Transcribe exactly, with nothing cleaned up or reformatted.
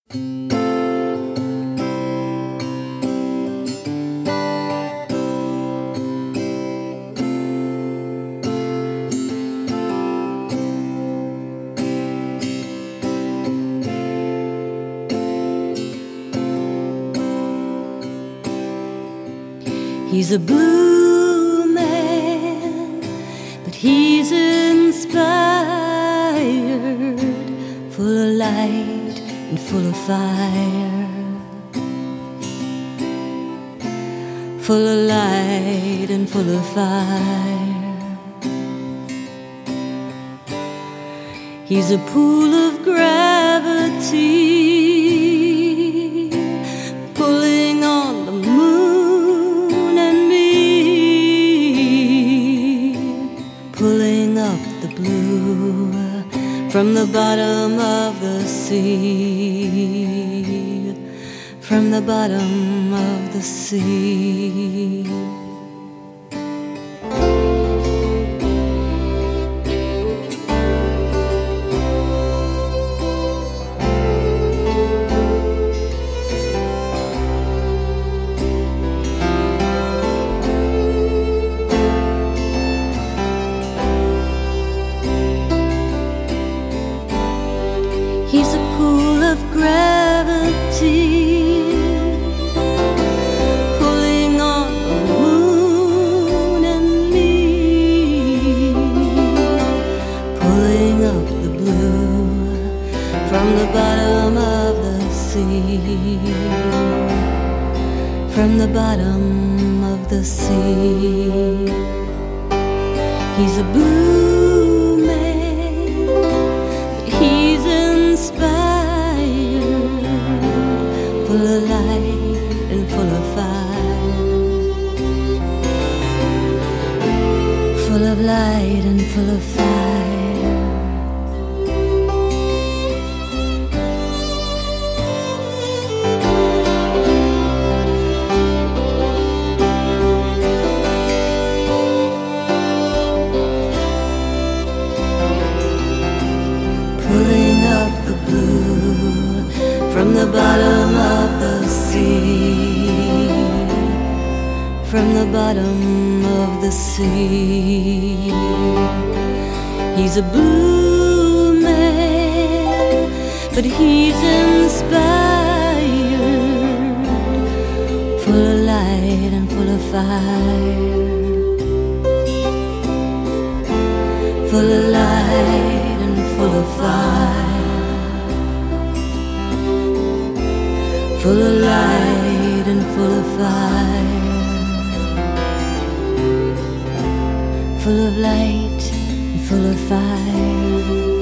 He's a blue man, but he's inspired, full of light and full of fire, full of light and full of fire. He's a pool of gravity, pulling on the moon and me, pulling up the blue from the bottom of the sea, from the bottom of the sea. He's a pool of gravity, pulling on the moon and me, pulling up the blue from the bottom of the sea, from the bottom of the sea. He's a blue man, but he's inspired, full of light and full of fire, full of light and full of fire. Pulling up the blue from the bottom of the sea, from the bottom of the sea. He's a blue man, but he's inspired, full of light and full of fire, full of light and full of fire, full of light and full of fire, full of light and full of fire.